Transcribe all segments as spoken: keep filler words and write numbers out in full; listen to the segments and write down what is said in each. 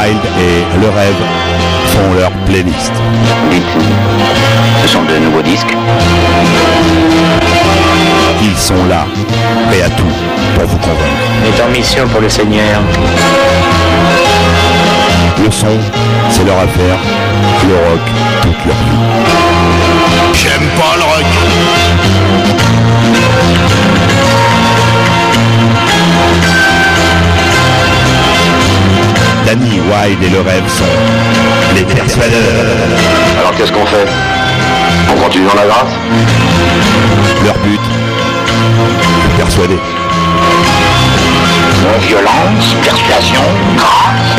Wild et Le Rêve font leur playlist. Dites, ce sont de nouveaux disques? Ils sont là, prêts à tout pour vous convaincre. On est en mission pour le Seigneur. Le son, c'est leur affaire. Le rock, toute leur vie. J'aime pas le rock. Danny Wilde et Le Rêve sont les persuadeurs. Alors qu'est-ce qu'on fait? On continue dans la grâce? Leur but, vous persuader. Non-violence, persuasion, grâce.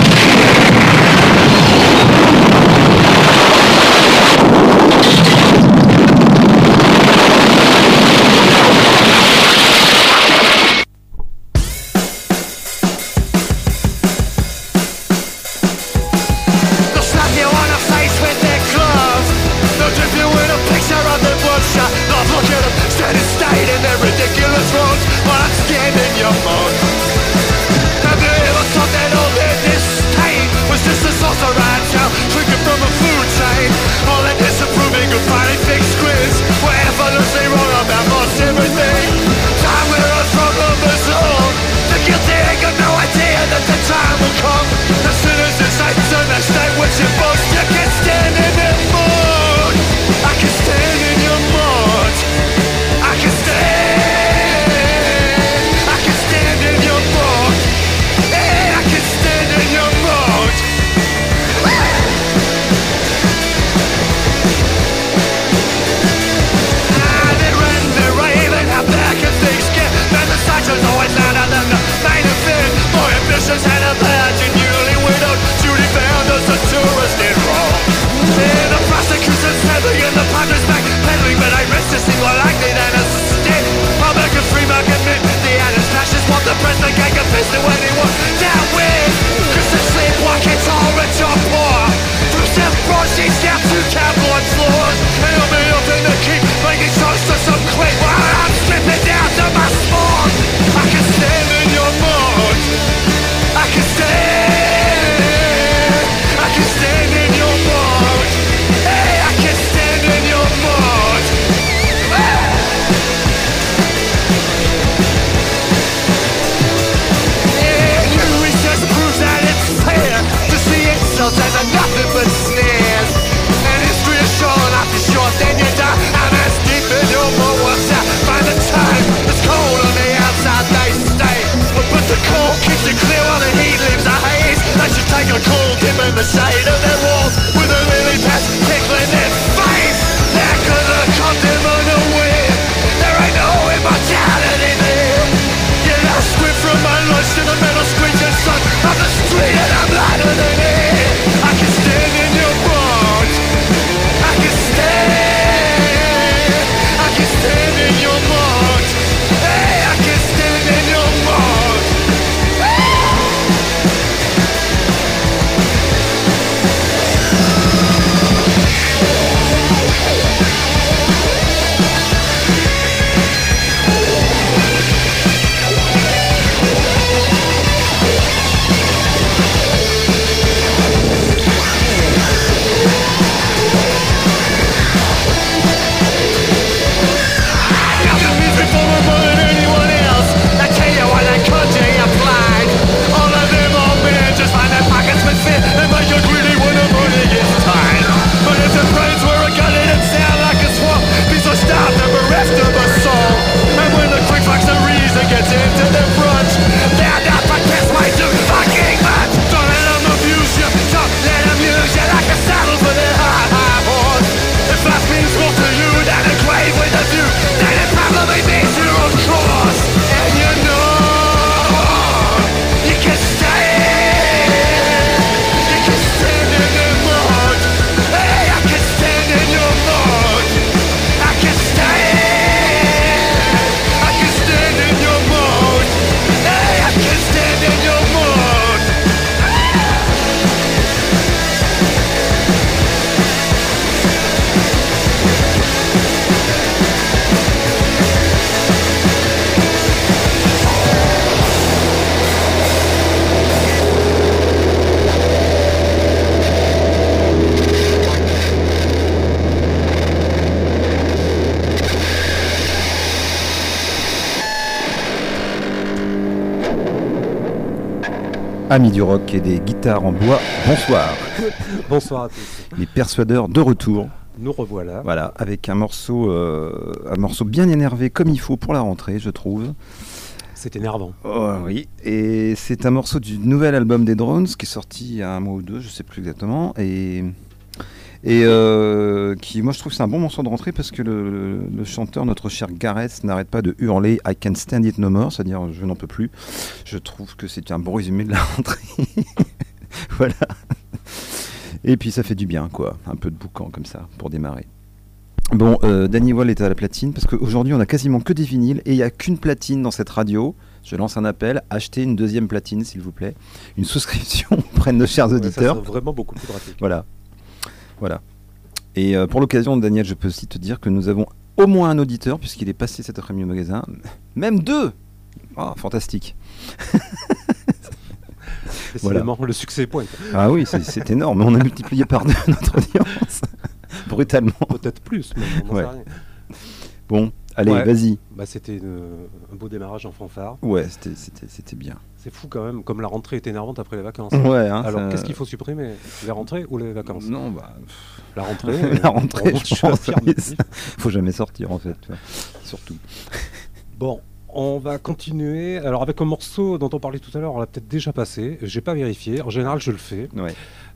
Amis du rock et des guitares en bois, bonsoir. Bonsoir à tous. Les Persuadeurs de retour. Nous revoilà. Voilà, avec un morceau, euh, un morceau bien énervé comme il faut pour la rentrée, je trouve. C'est énervant. Oh, oui, et c'est un morceau du nouvel album des Drones qui est sorti il y a un mois ou deux, je sais plus exactement, et et euh, qui, moi je trouve que c'est un bon morceau de rentrée parce que le, le, le chanteur, notre cher Gareth, n'arrête pas de hurler I can't stand it no more, c'est-à-dire je n'en peux plus. Je trouve que c'est un bon résumé de la rentrée. Voilà. Et puis ça fait du bien, quoi, un peu de boucan comme ça pour démarrer. Bon, euh, Danny Wall est à la platine parce qu'aujourd'hui on a quasiment que des vinyles et il n'y a qu'une platine dans cette radio. Je lance un appel, achetez une deuxième platine s'il vous plaît, une souscription auprès de nos chers auditeurs. Ouais, ça serait vraiment beaucoup plus pratique. Voilà, voilà. Et euh, pour l'occasion, Daniel, je peux aussi te dire que nous avons au moins un auditeur puisqu'il est passé cet après-midi au magasin, même deux. Oh, fantastique. Décidément, voilà. Le succès pointe. Ah oui, c'est, c'est énorme. On a multiplié par deux notre audience. Brutalement. Peut-être plus, mais on n'en ouais. sait rien. Bon, allez, ouais. vas-y. Bah, c'était une, un beau démarrage en fanfare. Ouais, c'était, c'était, c'était bien. C'est fou quand même, comme la rentrée est énervante après les vacances. Ouais, hein, alors, ça... qu'est-ce qu'il faut supprimer ? Les rentrées ou les vacances ? Non, bah... La rentrée, la rentrée, on, je je pense. Il faut jamais sortir, en fait. Tu vois. Surtout. Bon. On va continuer. Alors avec un morceau dont on parlait tout à l'heure, on l'a peut-être déjà passé. J'ai pas vérifié. En général, je le fais. Ouais.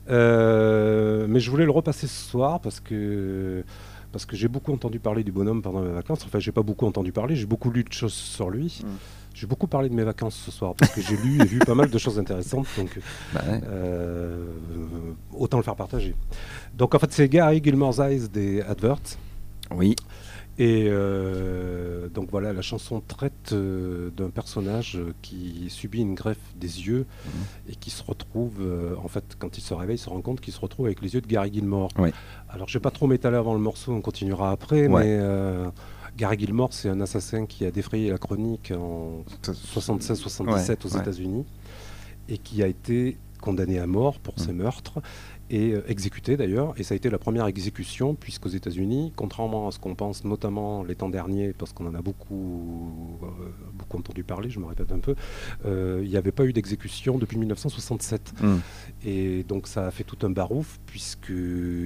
Euh, mais je voulais le repasser ce soir parce que parce que j'ai beaucoup entendu parler du bonhomme pendant mes vacances. Enfin, j'ai pas beaucoup entendu parler. J'ai beaucoup lu de choses sur lui. Mm. J'ai beaucoup parlé de mes vacances ce soir parce que j'ai lu et vu pas mal de choses intéressantes. Donc, bah ouais. euh, autant le faire partager. Donc en fait, c'est Gary Gilmore's Eyes des Adverts. Oui. Et euh, donc voilà, la chanson traite euh, d'un personnage euh, qui subit une greffe des yeux mmh. et qui se retrouve, euh, en fait, quand il se réveille, il se rend compte qu'il se retrouve avec les yeux de Gary Gilmore. Oui. Alors, je ne vais pas trop m'étaler avant le morceau, on continuera après, ouais. mais euh, Gary Gilmore, c'est un assassin qui a défrayé la chronique en soixante-seize soixante-dix-sept ouais, aux ouais. États-Unis et qui a été condamné à mort pour mmh. ses meurtres. Et euh, exécuté d'ailleurs, et ça a été la première exécution, puisqu'aux États-Unis, contrairement à ce qu'on pense, notamment les temps derniers, parce qu'on en a beaucoup, euh, beaucoup entendu parler, je me répète un peu, euh, il n'y avait pas eu d'exécution depuis dix-neuf cent soixante-sept. Mm. Et donc ça a fait tout un barouf, puisque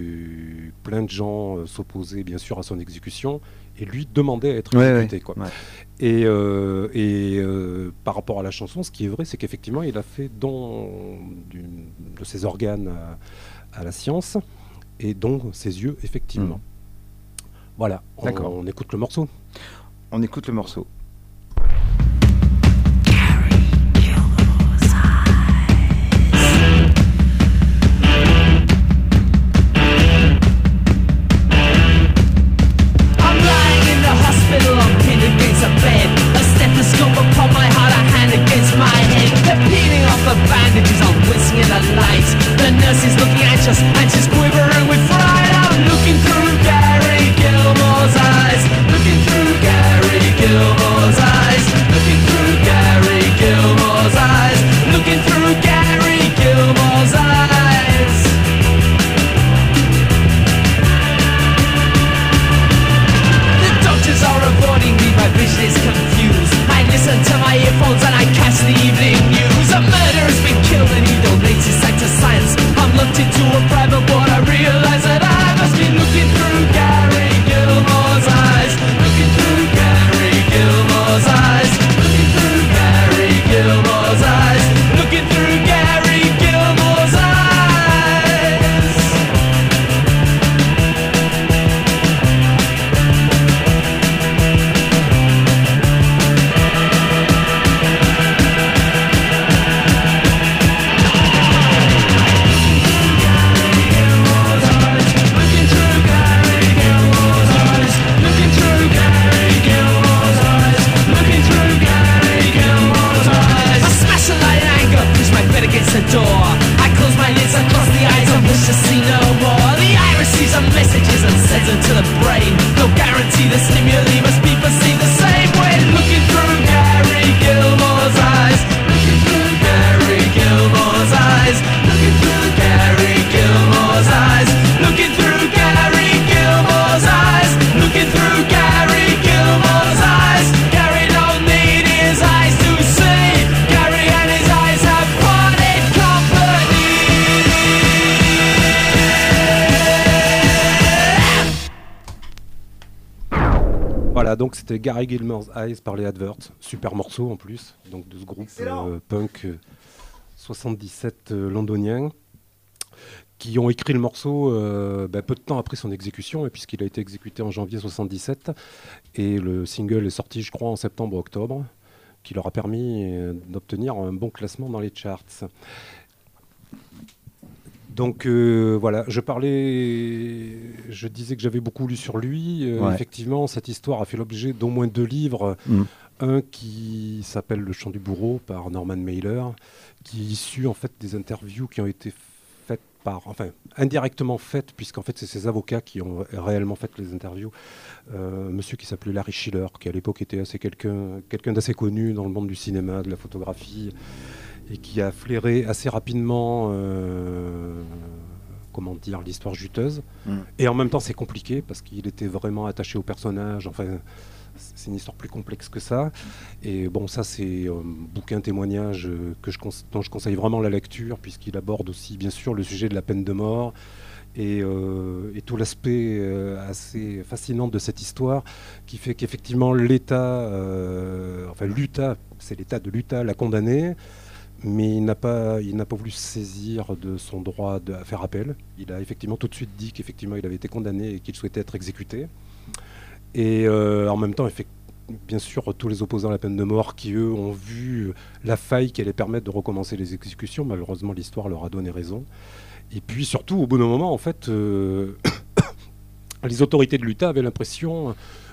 plein de gens euh, s'opposaient bien sûr à son exécution, et lui demandait à être ouais, exécuté. Ouais, quoi. ouais. Et, euh, et euh, par rapport à la chanson, ce qui est vrai, c'est qu'effectivement, il a fait don d'une, de ses organes à, à la science, et donc ses yeux, effectivement. Mmh. Voilà, on, on écoute le morceau. On écoute le morceau. Into a private Voilà, donc c'était Gary Gilmore's Eyes par les Adverts, super morceau en plus, donc de ce groupe euh, punk euh, soixante-dix-sept euh, londonien, qui ont écrit le morceau euh, bah, peu de temps après son exécution, puisqu'il a été exécuté en janvier soixante-dix-sept, et le single est sorti, je crois, en septembre-octobre, qui leur a permis euh, d'obtenir un bon classement dans les charts. Donc euh, voilà, je parlais, je disais que j'avais beaucoup lu sur lui. Euh, ouais. Effectivement, cette histoire a fait l'objet d'au moins deux livres. Mm. Un qui s'appelle Le Chant du bourreau par Norman Mailer, qui est issu en fait des interviews qui ont été faites par, enfin indirectement faites, puisqu'en fait c'est ses avocats qui ont réellement fait les interviews. Euh, monsieur qui s'appelait Larry Schiller, qui à l'époque était assez quelqu'un, quelqu'un d'assez connu dans le monde du cinéma, de la photographie, et qui a flairé assez rapidement, euh, comment dire, l'histoire juteuse. Mm. Et en même temps, c'est compliqué parce qu'il était vraiment attaché au personnage. Enfin, c'est une histoire plus complexe que ça. Et bon, ça, c'est un bouquin témoignage que je dont je conseille vraiment la lecture, puisqu'il aborde aussi, bien sûr, le sujet de la peine de mort et, euh, et tout l'aspect euh, assez fascinant de cette histoire, qui fait qu'effectivement, l'État, euh, enfin l'Utah, c'est l'État de l'Utah, l'a condamné. Mais il n'a pas, il n'a pas voulu se saisir de son droit de, à faire appel. Il a effectivement tout de suite dit qu'effectivement il avait été condamné et qu'il souhaitait être exécuté. Et euh, en même temps, bien sûr, tous les opposants à la peine de mort qui, eux, ont vu la faille qui allait permettre de recommencer les exécutions. Malheureusement, l'histoire leur a donné raison. Et puis surtout, au bout d'un moment, en fait, euh, les autorités de l'Utah avaient l'impression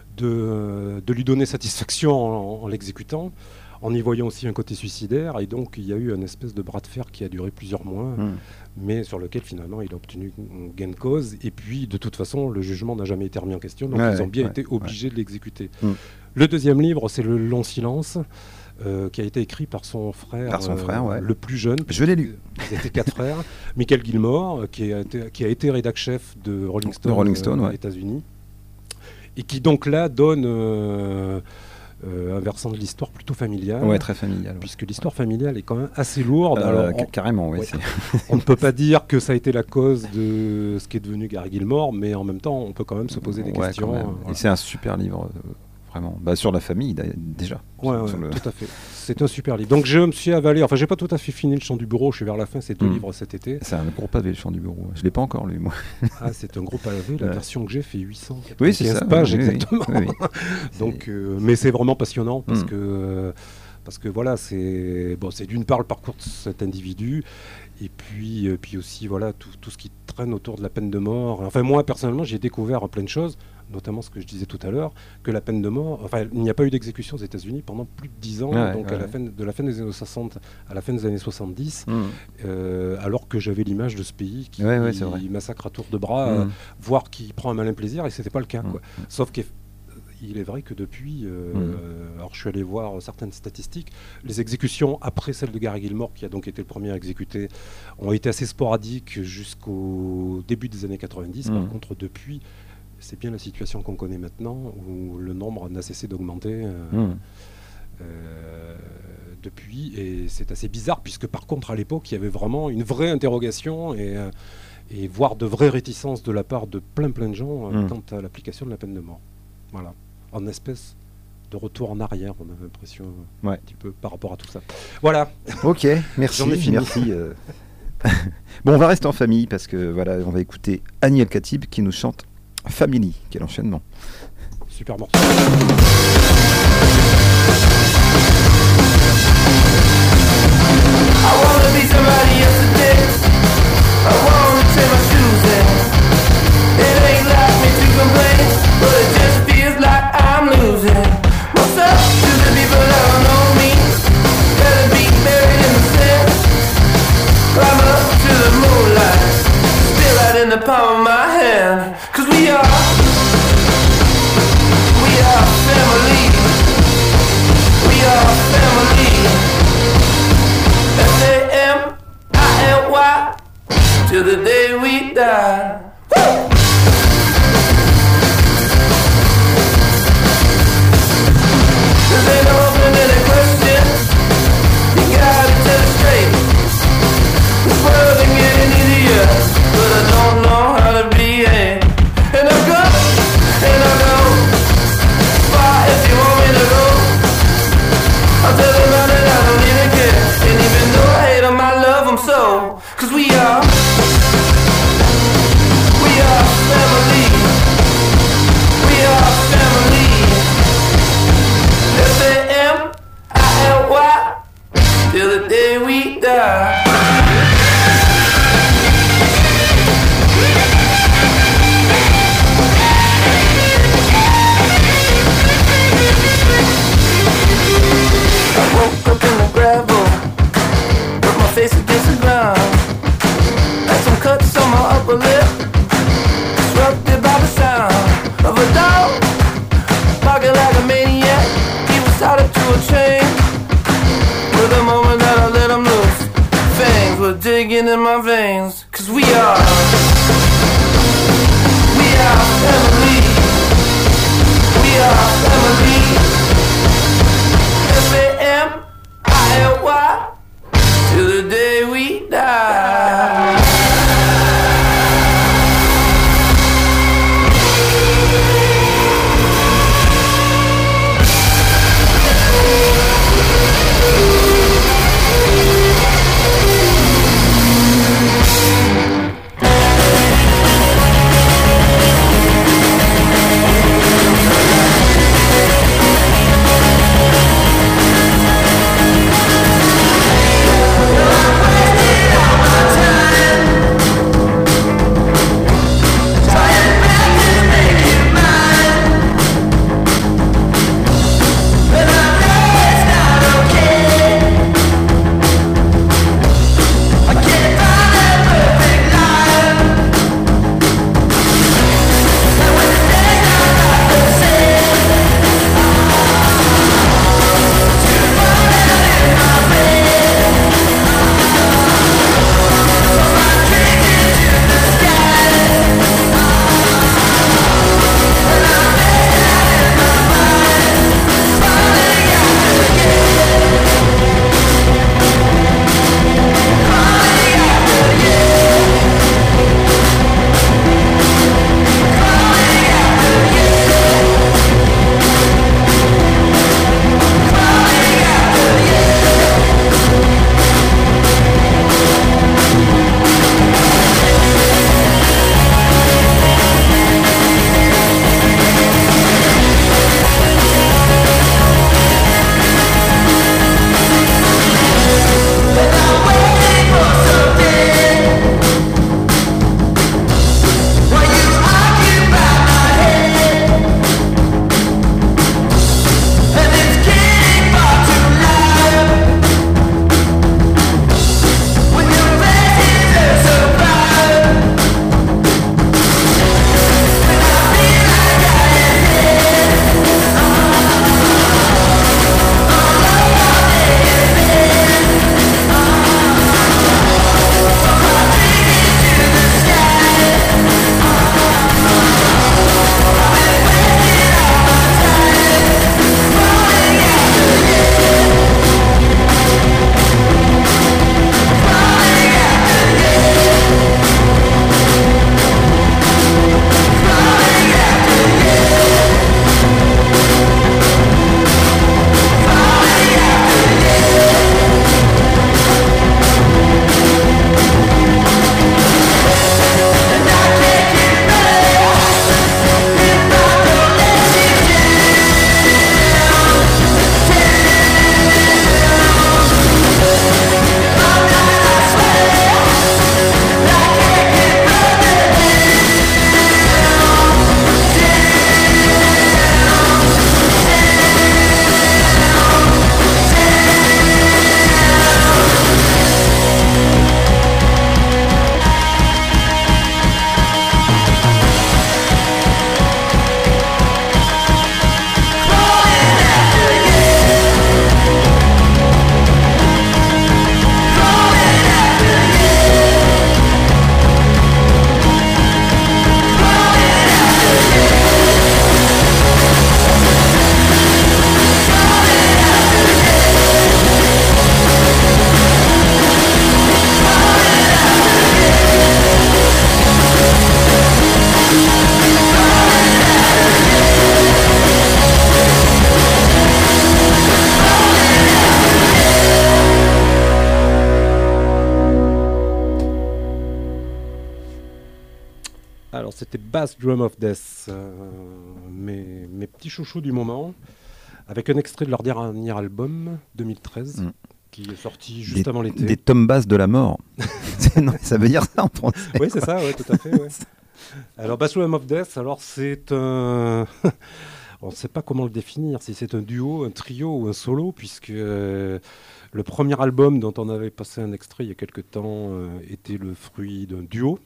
de, de lui donner satisfaction en, en l'exécutant, en y voyant aussi un côté suicidaire, et donc il y a eu une espèce de bras de fer qui a duré plusieurs mois, mmh. mais sur lequel finalement il a obtenu gain de cause, et puis de toute façon le jugement n'a jamais été remis en question, donc ouais, ils ont bien ouais, été obligés ouais. de l'exécuter. Mmh. Le deuxième livre, c'est Le Long Silence, euh, qui a été écrit par son frère, par son frère euh, ouais. le plus jeune. Je l'ai lu. Ils étaient quatre frères. Michael Gilmore, qui a été, qui a été rédac-chef de Rolling Stone, de Rolling Stone euh, ouais. aux États-Unis, et qui donc là donne... Euh, Euh, un versant de l'histoire plutôt familiale. Ouais, très familiale. Puisque l'histoire ouais. familiale est quand même assez lourde. Euh, Alors, on, carrément, oui. Ouais. On ne peut pas dire que ça a été la cause de ce qui est devenu Gary Gilmore, mais en même temps, on peut quand même se poser des ouais, questions. Voilà. Et c'est un super livre, euh, vraiment. Bah, sur la famille, déjà. Ouais, sur, ouais, sur tout à fait. C'est un super livre. Donc je me suis avalé, enfin j'ai pas tout à fait fini Le Chant du Bourreau, je suis vers la fin, c'est deux mmh. livres cet été. C'est un gros pavé Le Chant du Bourreau, je l'ai pas encore lu moi. Ah c'est un gros pavé, la ouais. version que j'ai fait huit cent oui, c'est ça, pages oui, exactement. Oui, oui. Donc, euh, mais c'est vraiment passionnant parce mmh. que, euh, parce que voilà, c'est, bon, c'est d'une part le parcours de cet individu, et puis, euh, puis aussi voilà, tout, tout ce qui traîne autour de la peine de mort. Enfin moi personnellement j'ai découvert plein de choses, notamment ce que je disais tout à l'heure, que la peine de mort, enfin il n'y a pas eu d'exécution aux États-Unis pendant plus de dix ans, ouais, donc ouais. à la fin, de la fin des années soixante à la fin des années soixante-dix, mmh. euh, alors que j'avais l'image de ce pays qui, ouais, ouais, qui massacre à tour de bras, mmh. euh, voire qui prend un malin plaisir, et c'était pas le cas. Mmh. Quoi. Sauf qu'il est vrai que depuis, euh, mmh. alors je suis allé voir certaines statistiques, les exécutions après celle de Gary Gilmore, qui a donc été le premier à exécuter, ont été assez sporadiques jusqu'au début des années quatre-vingt-dix. Mmh. Par contre, depuis, c'est bien la situation qu'on connaît maintenant, où le nombre n'a cessé d'augmenter euh, mmh. euh, depuis, et c'est assez bizarre, puisque par contre, à l'époque, il y avait vraiment une vraie interrogation, et, euh, et voire de vraies réticences de la part de plein plein de gens euh, mmh. quant à l'application de la peine de mort. Voilà, en espèce de retour en arrière, on a l'impression, ouais. un petit peu, par rapport à tout ça. Voilà. Ok, merci. J'en ai fini. Merci. Euh... bon, on va rester en famille, parce que voilà, on va écouter Annie El Khatib qui nous chante Family. Quel enchaînement. Super morceau. I wanna be somebody yesterday. I wanna take my shoes in. It ain't like me to complain, but it just feels like I'm losing. What's up to the people that don't know me? Better be buried in the sand. Climb up to the moonlight, still out in the palm of my hand. Cause we are, we are family. We are family. F A M I L Y till the day we die. Woo! Cause ain't no open any question. You gotta tell it straight. This world ain't getting easier, but I don't know how to behave. And I go, and I go far die. I woke up in the gravel, put my face against the ground. Had some cuts on my upper lip, disrupted by the sound of a dog barking like a maniac. He was tied up to a chain. With the moment that I let him loose, fangs were digging in my veins. Cause we are, we are family. We are family. F A M I L Y till the day we die. Alors c'était Bass Drum of Death, euh, mes, mes petits chouchous du moment, avec un extrait de leur dernier album, deux mille treize, mmh. qui est sorti juste des, avant l'été. Des tombas de la mort. Non, ça veut dire ça en français. Oui, c'est ça, ouais, tout à fait. Ouais. Alors, Basulam of Death, alors c'est un... On ne sait pas comment le définir, si c'est un duo, un trio ou un solo, puisque euh, le premier album dont on avait passé un extrait il y a quelque temps euh, était le fruit d'un duo.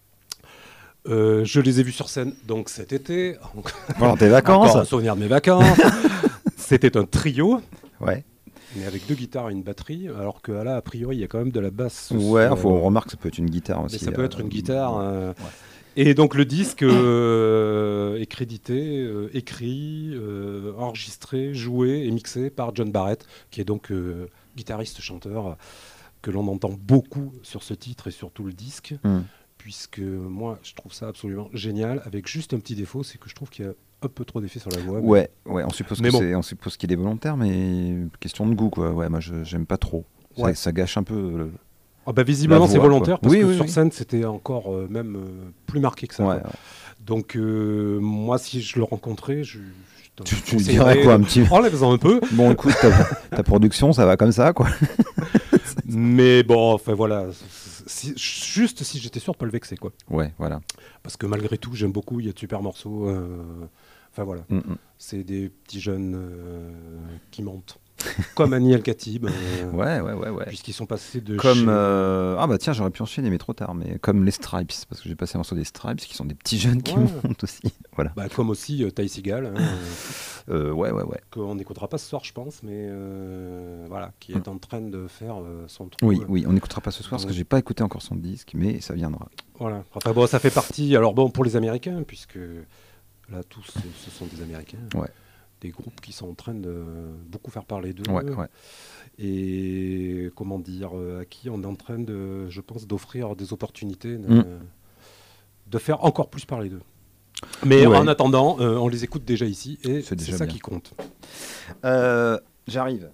Euh, je les ai vus sur scène donc cet été. Pendant tes vacances. Encore un souvenir de mes vacances. C'était un trio. Ouais. Mais avec deux guitares et une batterie, alors que là, a priori, il y a quand même de la basse. Ouais, il euh, faut on remarque que ça peut être une guitare aussi. Mais ça peut euh, être une guitare. Euh, ouais. Et donc le disque euh, est crédité, euh, écrit, euh, enregistré, joué et mixé par John Barrett, qui est donc euh, guitariste-chanteur, que l'on entend beaucoup sur ce titre et sur tout le disque, mm. puisque moi je trouve ça absolument génial, avec juste un petit défaut, c'est que je trouve qu'il y a un peu trop d'effets sur la voix. Ouais, mais... ouais, on suppose mais que bon. c'est, on suppose qu'il est volontaire, mais question de goût, quoi. Ouais, moi je, j'aime pas trop. Ouais. Ça, ça gâche un peu. Le... Ah bah visiblement voix, c'est volontaire, quoi. Parce oui, que oui, sur oui. scène c'était encore euh, même euh, plus marqué que ça. Ouais, ouais. Donc euh, moi si je le rencontrais, je, je tu, tu dirais quoi, un petit enlève-en un peu. Bon écoute, ta, ta production ça va comme ça quoi. Mais bon, enfin voilà, si, juste si j'étais sûr de pas le vexer quoi. Ouais, voilà. Parce que malgré tout, j'aime beaucoup, il y a de super morceaux. Euh, enfin voilà, mm-hmm. c'est des petits jeunes euh, qui montent. Comme Annie El-Khatib. Euh, ouais, ouais, ouais, ouais. Puisqu'ils sont passés de comme chez... euh... Ah bah tiens, j'aurais pu enchaîner, mais trop tard. Mais comme les Stripes, parce que j'ai passé un morceau des Stripes, qui sont des petits jeunes qui ouais. montent aussi. Voilà. Bah, comme aussi euh, Ty Segall. Hein, euh, ouais, ouais, ouais. Qu'on n'écoutera pas ce soir, je pense, mais euh, voilà, qui est mm. en train de faire euh, son truc. Oui, oui, on n'écoutera pas ce soir, donc... parce que j'ai pas écouté encore son disque, mais ça viendra. Voilà. Enfin bon, ça fait partie... Alors bon, pour les Américains, puisque là, tous, ce sont des Américains. Ouais. Des groupes qui sont en train de beaucoup faire parler d'eux. Ouais, ouais. Et comment dire, à qui on est en train de, je pense, d'offrir des opportunités, de, mm. de faire encore plus parler d'eux. Mais ouais. en attendant, euh, on les écoute déjà ici et c'est, c'est ça bien. Qui compte. Euh, j'arrive.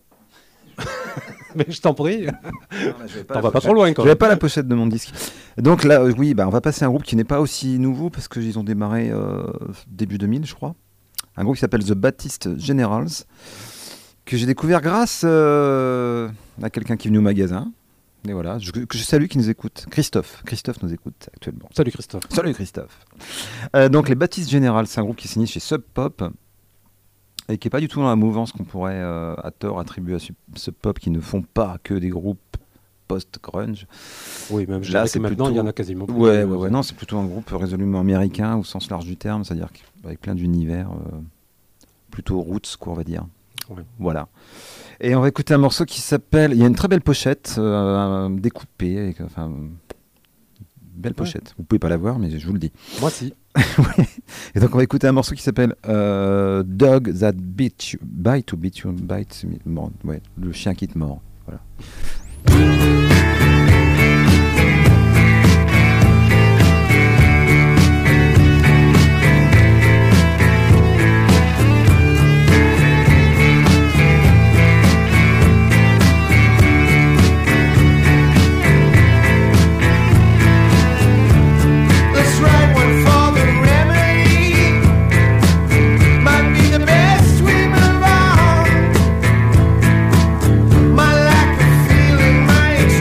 Mais je t'en prie. Non, je vais pas T'en vas pas trop loin quand même. Je vais pas la pochette de mon disque. Donc là, euh, oui, bah, on va passer à un groupe qui n'est pas aussi nouveau parce qu'ils ont démarré euh, début deux mille, je crois. Un groupe qui s'appelle The Baptist Generals, que j'ai découvert grâce euh, à quelqu'un qui est venu au magasin. Et voilà, je, que je salue, qui nous écoute. Christophe. Christophe nous écoute actuellement. Salut Christophe. Salut Christophe. Euh, donc les Baptist Generals, c'est un groupe qui est signé chez Sub Pop et qui n'est pas du tout dans la mouvance qu'on pourrait euh, à tort attribuer à Sub Pop, qui ne font pas que des groupes post-grunge. Oui, même là, c'est maintenant, plutôt... il y en a quasiment plus. Ouais, ouais, ouais, non, c'est plutôt un groupe résolument américain au sens large du terme, c'est-à-dire avec plein d'univers euh, plutôt roots, quoi, on va dire. Ouais. Voilà. Et on va écouter un morceau qui s'appelle... Il y a une très belle pochette, euh, découpée, avec, enfin, belle pochette. Ouais. Vous pouvez pas la voir, mais je vous le dis. Moi, si. Ouais. Et donc, on va écouter un morceau qui s'appelle euh, Dog That Bite You, Bite to Bite You, Bite Me. Ouais, le chien qui te mord. Voilà. My lack of feeling, my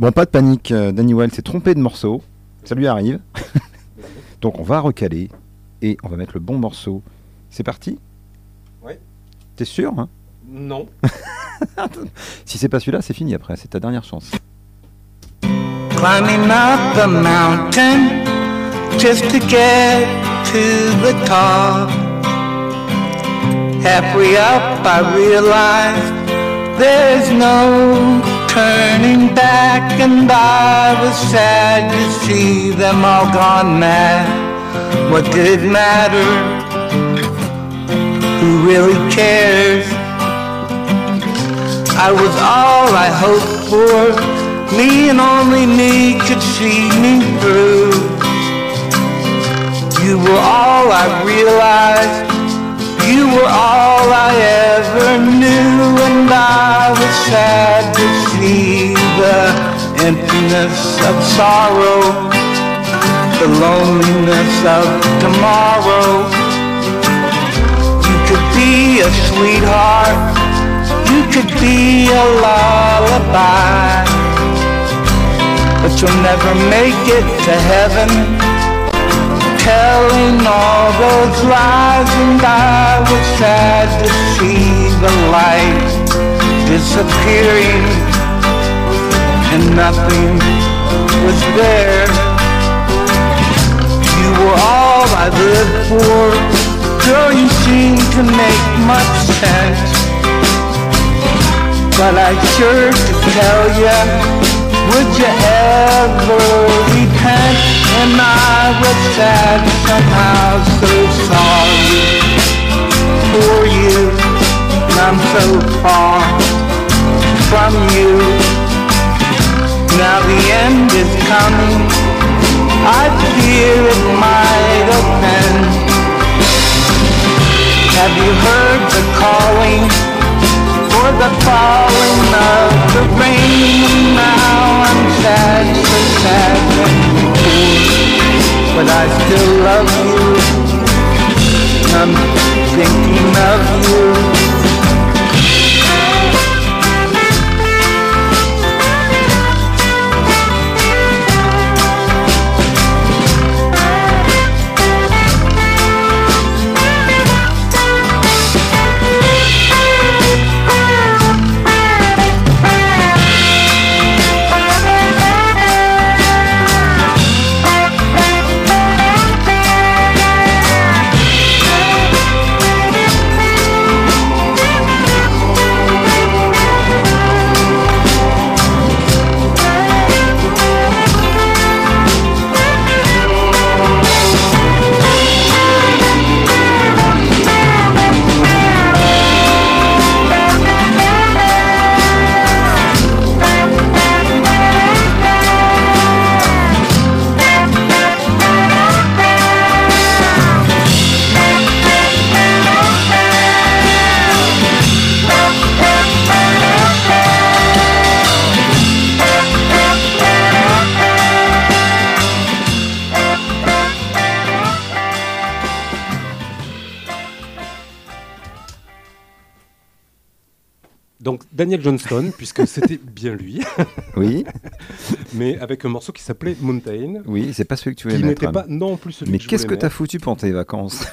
Bon, pas de panique, euh, Danny Wilde s'est trompé de morceau. Ça lui arrive. Donc on va recaler et on va mettre le bon morceau. C'est parti ? Ouais. T'es sûr hein ? Non. Si c'est pas celui-là, c'est fini après. C'est ta dernière chance. Climbing up the mountain just to get to the top. Halfway up I realized there's no turning back, and I was sad to see them all gone mad. What did it matter? Who really cares? I was all I hoped for. Me and only me could see me through. You were all I realized. You were all I ever knew, and I was sad to see the emptiness of sorrow, the loneliness of tomorrow. You could be a sweetheart, you could be a lullaby, but you'll never make it to heaven, telling all those lies. And I was sad to see the light disappearing, and nothing was there. You were all I lived for. Girl, you seem to make much sense, but I sure to tell ya, would you ever repent? And I was sad, somehow so sorry for you. And I'm so far from you. Now the end is coming, I fear it might offend. Have you heard the calling for the falling of the rain? Now I'm sad, so sad and poor, but I still love you. I'm thinking of you. Donc Daniel Johnston, puisque c'était bien lui. Oui. Mais avec un morceau qui s'appelait Mountain. Oui, c'est pas celui que tu voulais qui mettre. Qui n'était pas non plus celui Mais que je qu'est-ce que t'as foutu pour tes vacances?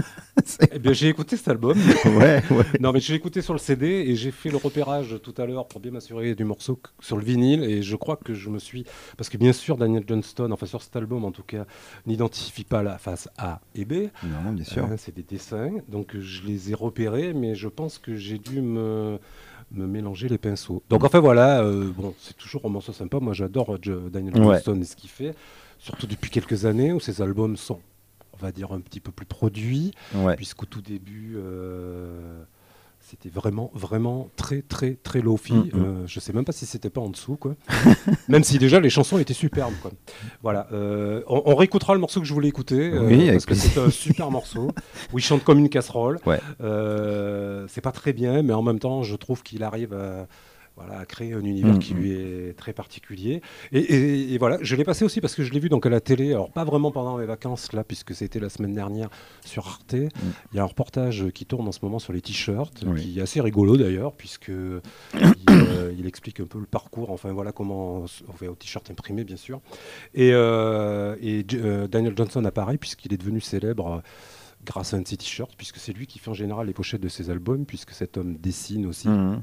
Eh bien, j'ai écouté cet album. Ouais, ouais. Non, mais j'ai écouté sur le C D et j'ai fait le repérage tout à l'heure pour bien m'assurer du morceau sur le vinyle. Et je crois que je me suis... Parce que bien sûr, Daniel Johnston, enfin sur cet album en tout cas, n'identifie pas la face A et B. Non, bien sûr. Euh, c'est des dessins. Donc je les ai repérés, mais je pense que j'ai dû me... me mélanger les pinceaux. Donc enfin voilà, euh, bon, c'est toujours un morceau sympa. Moi j'adore euh, Daniel Johnston ouais. et ce qu'il fait, surtout depuis quelques années où ses albums sont, on va dire, un petit peu plus produits, ouais. puisqu'au tout début euh, c'était vraiment vraiment très très très low-fi. Mm-hmm. euh, je sais même pas si c'était pas en dessous quoi. Même si déjà les chansons étaient superbes quoi. Voilà, euh, on, on réécoutera le morceau que je voulais écouter euh, oui, parce que c'est un super morceau où il chante comme une casserole. Ouais. Euh, c'est pas très bien, mais en même temps je trouve qu'il arrive à, voilà, à créer un univers mmh, qui lui est très particulier. Et, et, et voilà, je l'ai passé aussi parce que je l'ai vu donc à la télé, alors pas vraiment pendant mes vacances là, puisque c'était la semaine dernière sur Arte. Mmh. Il y a un reportage qui tourne en ce moment sur les t-shirts, oui. qui est assez rigolo d'ailleurs, puisque il, euh, euh, il explique un peu le parcours, enfin voilà comment on fait au t-shirt imprimé bien sûr. Et, euh, et euh, Daniel Johnston a pareil puisqu'il est devenu célèbre euh, grâce à un de ses t-shirts, puisque c'est lui qui fait en général les pochettes de ses albums, puisque cet homme dessine aussi. Mmh.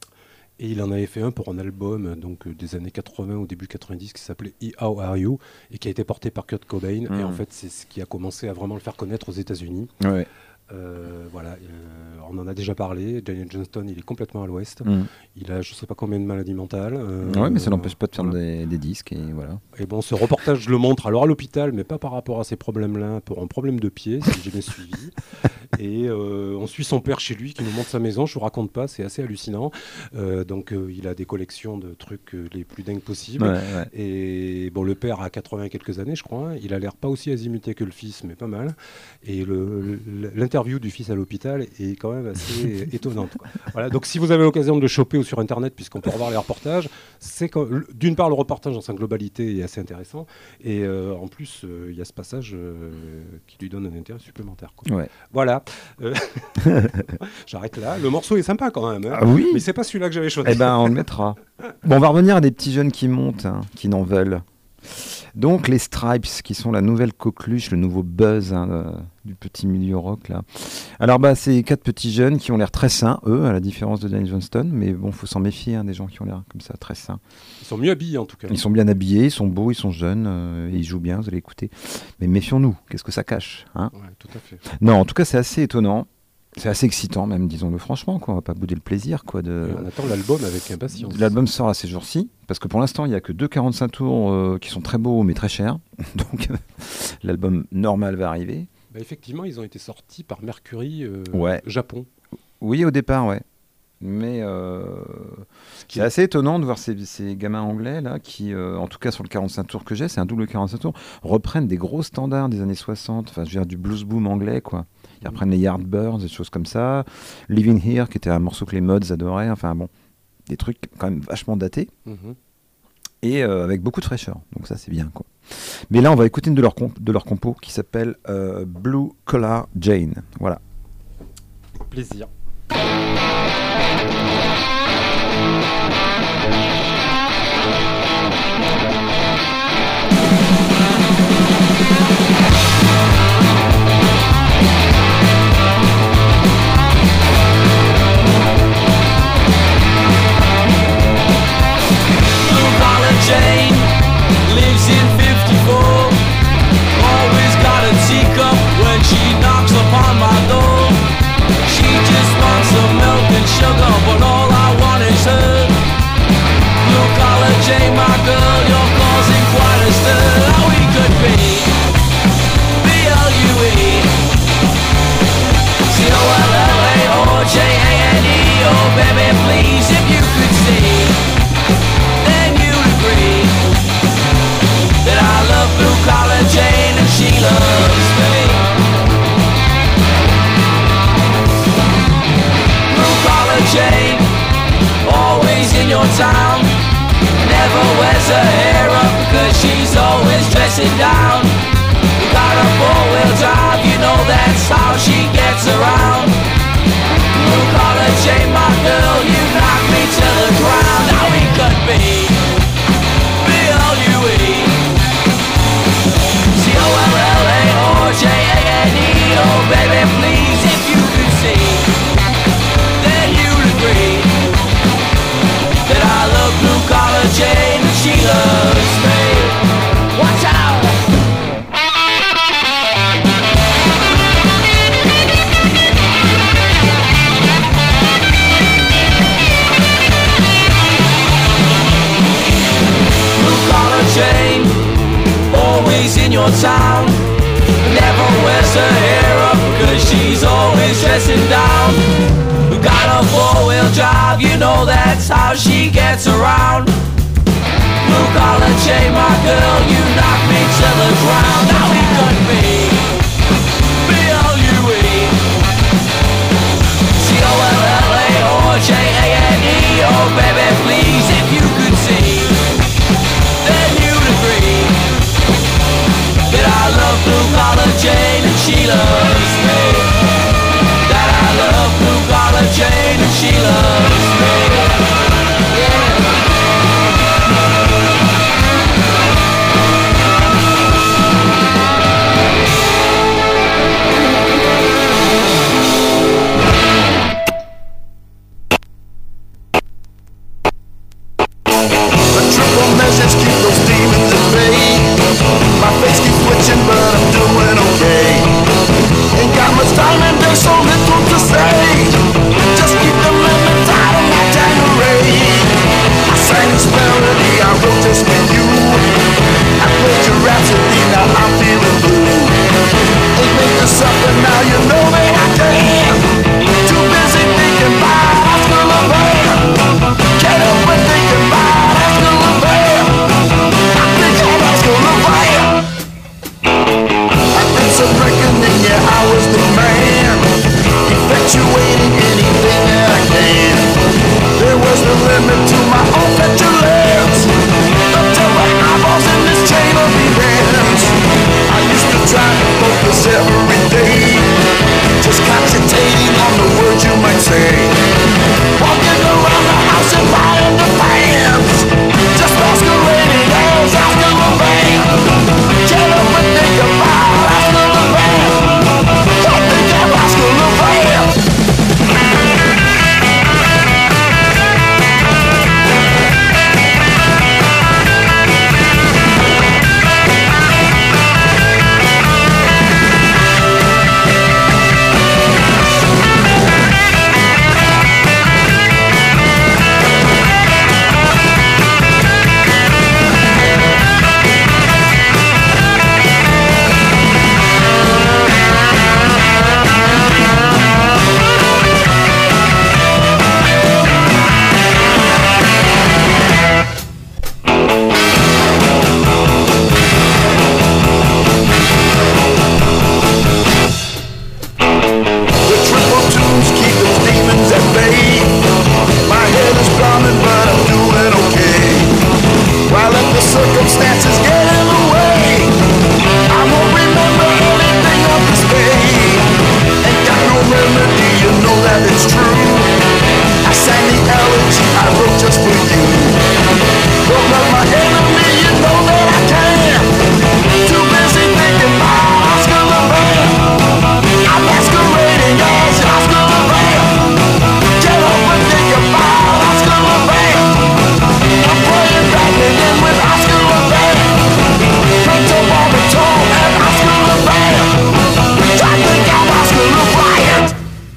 Et il en avait fait un pour un album donc, euh, des années quatre-vingts au début quatre-vingt-dix qui s'appelait E How Are You et qui a été porté par Kurt Cobain. Mmh. Et en fait, c'est ce qui a commencé à vraiment le faire connaître aux États-Unis. Ouais. Euh, voilà, euh, on en a déjà parlé. Daniel Johnston, il est complètement à l'ouest. Mmh. Il a je ne sais pas combien de maladies mentales. Euh, oui, mais ça n'empêche pas de faire voilà. des, des disques. Et, voilà. et bon, ce reportage le montre alors à l'hôpital, mais pas par rapport à ces problèmes-là, pour un problème de pied, si j'ai bien suivi. Et euh, on suit son père chez lui qui nous montre sa maison. Je ne vous raconte pas, c'est assez hallucinant. Euh, donc, euh, il a des collections de trucs euh, les plus dingues possibles. Ouais, ouais. Et bon, le père a quatre-vingts quelques années, je crois. Il a l'air pas aussi azimuté que le fils, mais pas mal. Et le, le, l'interview du fils à l'hôpital est quand même assez étonnante. Quoi. Voilà, donc, si vous avez l'occasion de le choper ou sur Internet, puisqu'on peut revoir les reportages, c'est quand, d'une part, le reportage dans sa globalité est assez intéressant. Et euh, en plus, il euh, y a ce passage euh, qui lui donne un intérêt supplémentaire. Quoi. Ouais. Voilà. Euh, J'arrête là. Le morceau est sympa quand même. Hein. Ah oui. Mais c'est pas celui-là que j'avais choisi. Eh ben, on le mettra. Bon, on va revenir à des petits jeunes qui montent, hein, qui n'en veulent. Donc, les Stripes, qui sont la nouvelle coqueluche, le nouveau buzz hein, de, du petit milieu rock là. Alors, bah, c'est quatre petits jeunes qui ont l'air très sains, eux, à la différence de Daniel Johnston. Mais bon, faut s'en méfier hein, des gens qui ont l'air comme ça très sains. Ils sont mieux habillés en tout cas. Ils sont bien habillés, ils sont beaux, ils sont jeunes, euh, et ils jouent bien. Vous allez écouter. Mais méfions-nous. Qu'est-ce que ça cache hein ? Ouais, tout à fait. Non, en tout cas, c'est assez étonnant. C'est assez excitant même, disons-le franchement, quoi. On va pas bouder le plaisir. Quoi, de... On attend l'album avec impatience. L'album sort là ces jours-ci, parce que pour l'instant, il n'y a que deux quarante-cinq tours euh, qui sont très beaux, mais très chers. Donc, l'album normal va arriver. Bah, effectivement, ils ont été sortis par Mercury euh, ouais. Japon. Oui, au départ, ouais. Mais euh, c'est assez étonnant de voir ces, ces gamins anglais là qui, euh, en tout cas sur le quarante-cinq tours que j'ai, c'est un double quarante-cinq tours, reprennent des gros standards des années soixante, enfin je veux dire du blues boom anglais quoi. Ils reprennent les Yardbirds, des choses comme ça. Living Here, qui était un morceau que les mods adoraient, enfin bon, des trucs quand même vachement datés. Mm-hmm. Et euh, avec beaucoup de fraîcheur, donc ça c'est bien quoi. Mais là on va écouter une de leurs comp- de leur compos qui s'appelle euh, Blue Collar Jane. Voilà. Plaisir. Jane lives in fifty-four. Always got a teacup when she knocks upon my door. She just wants some milk and sugar, but all I want is her. Blue collar Jane, my girl, you're causing quite a stir. How we could be B L U E C O L L A O J A N E. Oh baby, please, if you could see, that I love blue collar Jane and she loves me. Blue collar Jane, always in your town, never wears her hair up cause she's always dressing down. You got a four-wheel drive, you know that's how she gets around. Blue collar Jane, my girl, you knock me to the ground. Now we could be B L U E C O L L A O J A N E. Oh baby, please, if you could see, then you'd agree that I love blue collar Jane and she loves me. Watch out! Blue collar Jane, always in your town, never wears her hair up cause she's always dressing down. We got a four-wheel drive, you know that's how she gets around. Blue collar Jane, my girl, you knock me to the ground. Now we could be B L U E C O L L A O J A N E. Oh baby, please, if you could see, then you'd agree that I love blue collar Jane and she loves me. That I love blue collar Jane and she loves me. Yeah. measures keep those demons at bay. My face keeps twitching, but I'm doing okay. Ain't got much time and there's so little to say. Just keep the limits out of my January. I sang this melody I wrote just for you. I played your rhapsody, now I'm feeling blue. Ain't made this up and now you know that I can. Too busy thinking about Oscar LeBaron. Can't help but thinking about Oscar LeBaron. I think I'm Oscar LeBaron. I did some reckoning, yeah, I was the man, effectuating anything that I can. There was no limit to my own petulance, until my eyeballs in this chain of events. I used to try to focus every day, just concentrating on the words you might say. Walking around the house and buying the pants, just masquerading as Oscar LeBaron. Can't help but think about Oscar LeBaron. Don't think I'm Oscar LeBaron. Circumstances get in the way. I won't remember anything of this day. Ain't got no remedy, you know that it's true. I sang the elegy I wrote just for you. Don't love my enemy, you know that I can. Too busy thinking about Oscar LeBaron. I'm masquerading as Oscar LeBaron. Can't help but think about Oscar LeBaron. I'm playing badminton with Oscar LeBaron. Pronto Barbato and Oscar LeBaron. I think I'm Oscar LeBaron.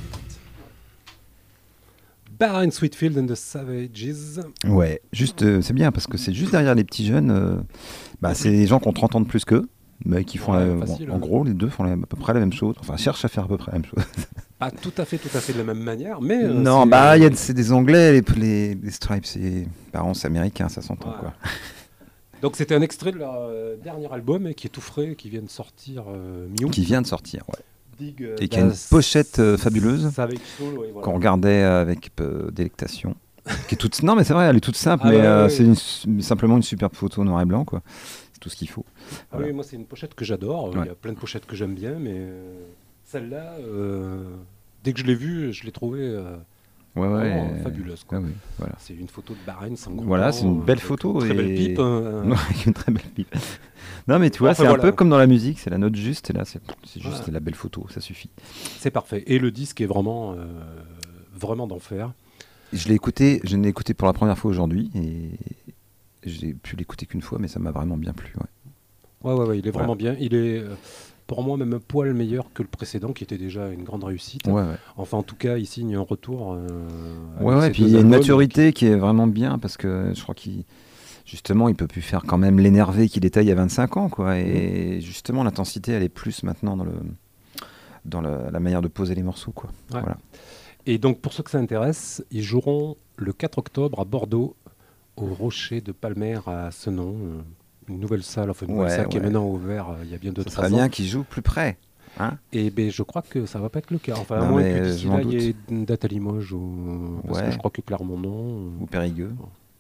Baron Sweetfield and the Savages. Ouais, juste, euh, c'est bien parce que c'est juste derrière les petits jeunes. Euh, bah, c'est des gens qui ont trente ans de plus qu'eux, mais qui font Ouais, la- facile, bon, en hein. gros, les deux font la- à peu près la même chose. Enfin, cherchent à faire à peu près la même chose. Pas tout à fait, tout à fait de la même manière, mais. euh, non, c'est- bah, il y a, c'est des Anglais, les, les, les Stripes, c'est, par contre, c'est américain, ça s'entend Ouais. quoi. Donc c'était un extrait de leur euh, dernier album et qui est tout frais, qui vient de sortir euh, mi-août. Qui vient de sortir, ouais. Dig, euh, Et qui a une Das- pochette euh, fabuleuse Savage Soul, ouais, voilà. qu'on regardait avec euh, délectation. Qui est toute... Non, mais c'est vrai, elle est toute simple, Ah mais ouais, euh, ouais, c'est ouais. une su- simplement une superbe photo noir et blanc, quoi. C'est tout ce qu'il faut. Ah Voilà. oui, moi c'est une pochette que j'adore. Il Ouais. y a plein de pochettes que j'aime bien, mais euh, celle-là, euh, dès que je l'ai vue, je l'ai trouvée euh, Ouais, ouais. vraiment euh, fabuleuse, quoi. ouais, ouais, voilà. C'est une photo de Barents en gros Voilà, plan, c'est une belle avec photo une très belle et- pipe. hein, Ouais, avec une très belle pipe. Non, mais tu vois, Enfin, c'est un voilà. peu comme dans la musique, c'est la note juste, et là, c'est c'est juste Voilà. la belle photo, ça suffit. C'est parfait. Et le disque est vraiment, euh, vraiment d'enfer. Je l'ai écouté, je l'ai écouté pour la première fois aujourd'hui, et j'ai pu l'écouter qu'une fois, mais ça m'a vraiment bien plu. Ouais. Ouais, ouais, ouais, il est Voilà. vraiment bien. Il est, euh, pour moi, même un poil meilleur que le précédent, qui était déjà une grande réussite. Ouais, ouais. Enfin, en tout cas, il signe un retour. euh, avec Ouais, ouais, ces puis deux il y a une albums. maturité qui est vraiment bien, parce que je crois qu'il. Justement, il peut plus faire quand même l'énervé qu'il était il y a vingt-cinq ans, quoi. Et justement, l'intensité, elle est plus maintenant dans le dans la, la manière de poser les morceaux, quoi. Ouais. Voilà. Et donc, pour ceux que ça intéresse, ils joueront le quatre octobre à Bordeaux, au Rocher de Palmer à Senon. euh, Une nouvelle salle, enfin une nouvelle Ouais, salle qui est ouais. maintenant ouverte euh, il y a bien deux Ce trois serait ans. bien qu'il joue plus près. Hein. Et ben, je crois que ça va pas être le cas. Enfin, à Non, moins mais que je d'ici m'en là, il y ait doute. une date à Limoges. Ou... Parce Ouais. que je crois que Clermont, non. Ou Périgueux.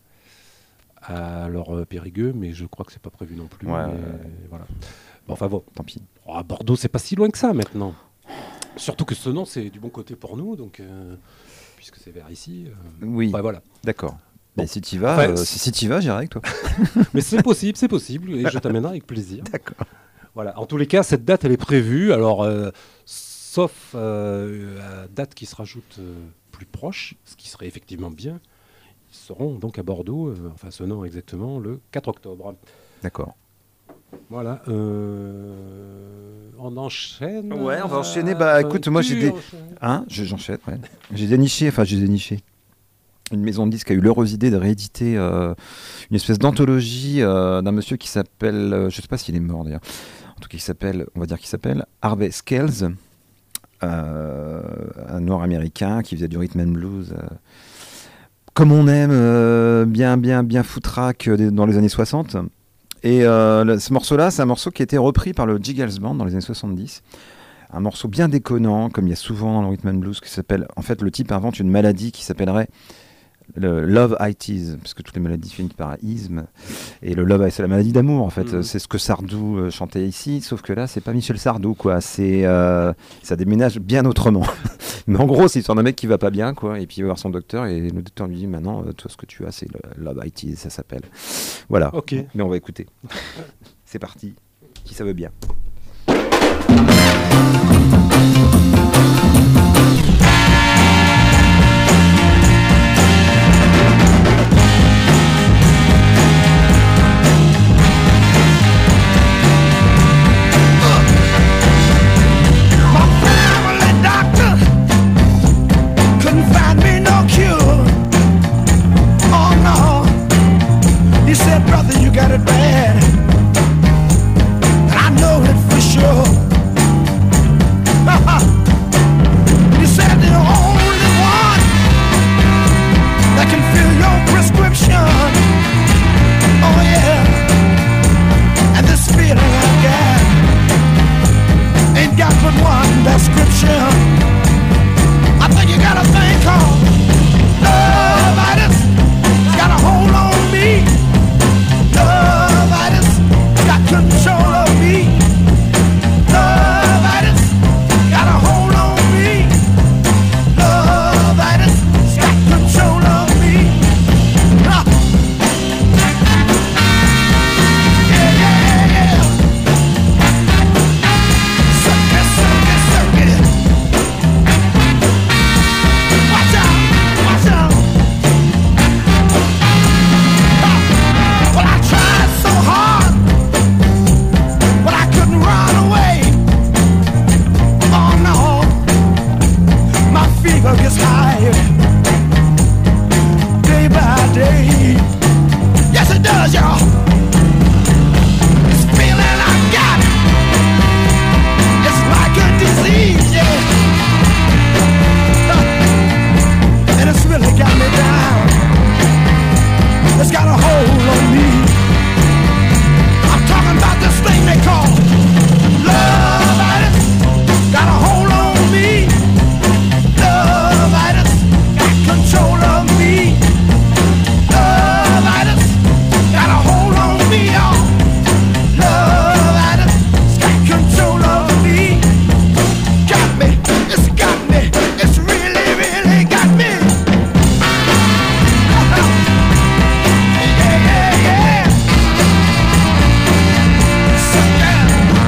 Alors, euh, Périgueux, mais je crois que c'est pas prévu non plus. Ouais, mais ouais, voilà. Bon, enfin bon. Tant pis. Oh, à Bordeaux, c'est pas si loin que ça maintenant. Surtout que Senon, c'est du bon côté pour nous, donc euh, puisque c'est vers ici. euh, Oui, bah, voilà. d'accord. Bon. Mais si tu vas, Enfin, euh, si, si tu vas, j'irai avec toi. Mais c'est possible, c'est possible, et je t'amènerai avec plaisir. D'accord. Voilà. En tous les cas, cette date, elle est prévue. Alors, euh, sauf euh, la date qui se rajoute euh, plus proche, ce qui serait effectivement bien. seront donc à Bordeaux, euh, enfin sonnant exactement, le quatre octobre. D'accord. Voilà. Euh, on enchaîne. Ouais, on va enchaîner. Bah, Enfin, écoute, moi tu j'ai des, enchaînes. hein, je- j'enchaîne. Ouais. J'ai déniché, enfin j'ai déniché. Une maison de disques a eu l'heureuse idée de rééditer euh, une espèce d'anthologie euh, d'un monsieur qui s'appelle, euh, je sais pas s'il est mort d'ailleurs, en tout cas qui s'appelle, on va dire qu'il s'appelle Harvey Scales, euh, un noir américain qui faisait du rhythm and blues, euh, comme on aime, euh, bien bien bien foutraque euh, dans les années soixante. Et euh, le- ce morceau-là, c'est un morceau qui a été repris par le Jiggles Band dans les années soixante-dix. Un morceau bien déconnant, comme il y a souvent dans le rhythm and blues, qui s'appelle. En fait, le type invente une maladie qui s'appellerait le love itis, parce que toutes les maladies finissent par isme. Et le love, c'est la maladie d'amour, en fait. Mhm. C'est ce que Sardou euh, chantait ici, sauf que là, c'est pas Michel Sardou, quoi. C'est euh, ça déménage bien autrement. Mais en gros, c'est l'histoire d'un mec qui va pas bien, quoi. Et puis il va voir son docteur, et le docteur lui dit maintenant, euh, toi, ce que tu as, c'est le love itis, ça s'appelle. Voilà. Ok. Mais on va écouter. C'est parti. Qui ça veut bien. Family doctor couldn't find me no cure. Oh no, he said, brother, you got it bad, and I know it for sure. He said the only one that can fill your prescription. Oh yeah, and this feeling I got ain't got but one description. I think you got a thing called love-itis. It's got a hold on me. Love-itis got control of me. Love-itis got a hold on me. Love-itis got control of me. Ah. Yeah, yeah, yeah. Suck it, suck it, suck it. Watch out, watch out. Ah. Well, I tried so hard, but I couldn't run away. Oh no, my fever gets higher day by day. Yes, it does, y'all. This feeling I got, it's like a disease, yeah. Uh, and it's really got me down. It's got a hold on me. I'm talking about this thing they call love-itis. Got a hold on me. Love-itis got control of me. Love-itis got a hold on me, y'all. Love-itis got control of me. Got me, it's got me, it's really, really got me. Yeah, yeah, yeah. So, yeah.